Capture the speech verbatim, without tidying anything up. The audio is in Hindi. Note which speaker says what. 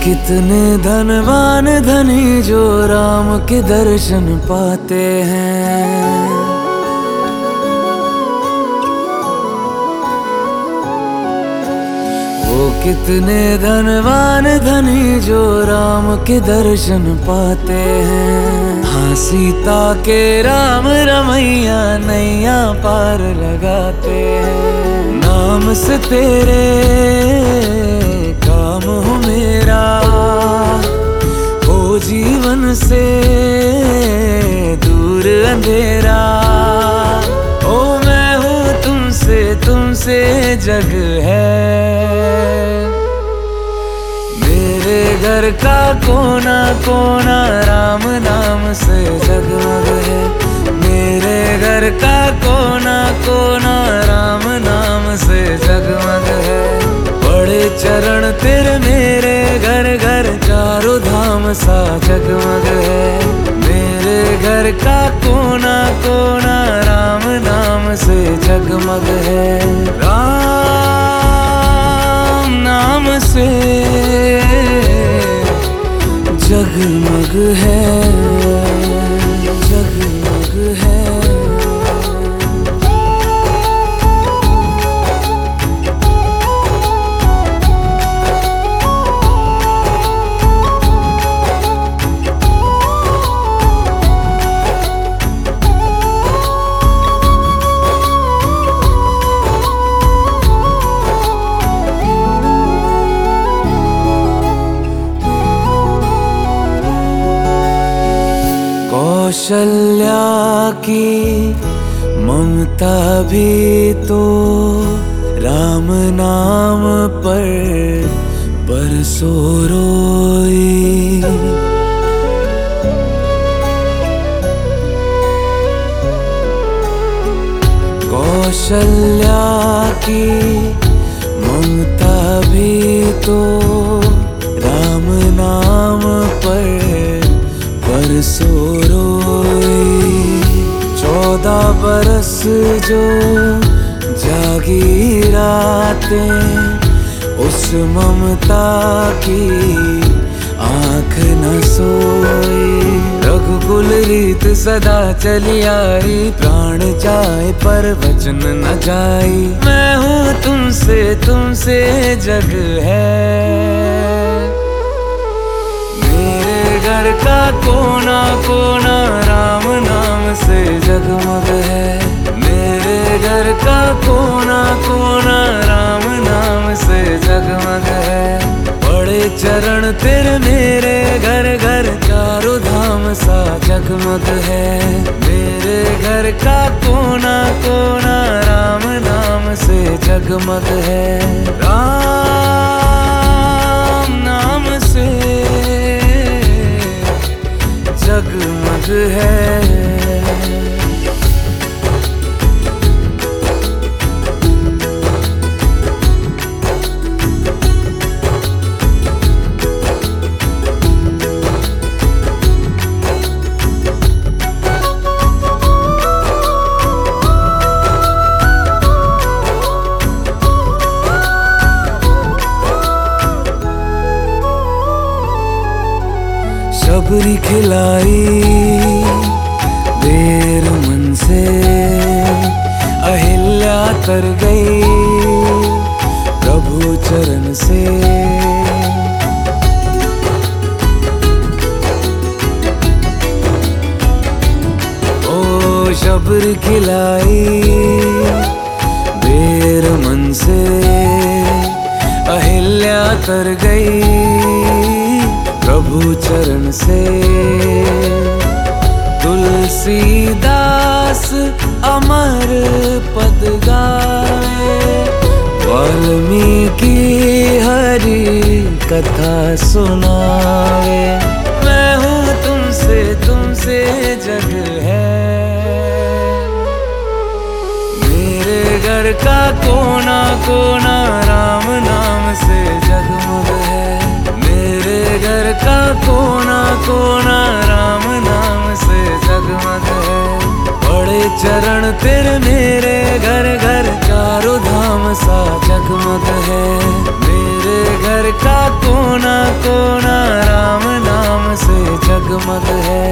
Speaker 1: कितने धनवान धनी जो राम के दर्शन पाते हैं। वो कितने धनवान धनी जो राम के दर्शन पाते हैं। हाँ, सीता के राम रमैया नैया पार लगाते हैं। नाम से तेरे काम हो मेरा, हो जीवन से दूर अंधेरा। ओ मैं हूँ तुमसे, तुमसे जग है। मेरे घर का कोना कोना राम नाम से जगमग है। मेरे घर का कोना कोना राम नाम से जगमग है। बड़े चरण तेरे मेरे घर घर चारों धाम सा जगमग है। मेरे घर का कोना कोना राम नाम से जगमग है। राम नाम से जगमग है, जगमग है। कौशल्या की ममता भी तो राम नाम पर बरसों रोई। कौशल्या की ममता भी तो राम नाम पर बरसों रोई। चौदह बरस जो जागी रातें उस ममता की आँख न सोई। रघुकुल रीत सदा चली आई, प्राण जाए पर वचन न जाई। मैं हूँ तुमसे, तुमसे जग है। घर का कोना कोना राम नाम से जगमग है। मेरे घर का कोना कोना राम नाम से जगमग है। बड़े चरण तेरे मेरे घर घर चारों धाम सा जगमग है। मेरे घर का कोना कोना राम नाम से जगमग है। राम नाम से जगमग है। शबरी खिलाई देर मन से, अहिल्या तर गई प्रभु चरण से। ओ शबरी खिलाई देर मन से, अहिल्या तर गई प्रभु चरण से। तुलसीदास अमर पद गाए, वाल्मीकि हरि कथा सुनावे। मैं हूँ तुमसे, तुमसे जग है। मेरे घर का कोना कोना राम नाम से जगमग है। मेरे घर का कोना कोना राम नाम से जगमग है। बड़े चरण तेरे मेरे घर घर चारों धाम सा जगमग है। मेरे घर का कोना कोना राम नाम से जगमग है।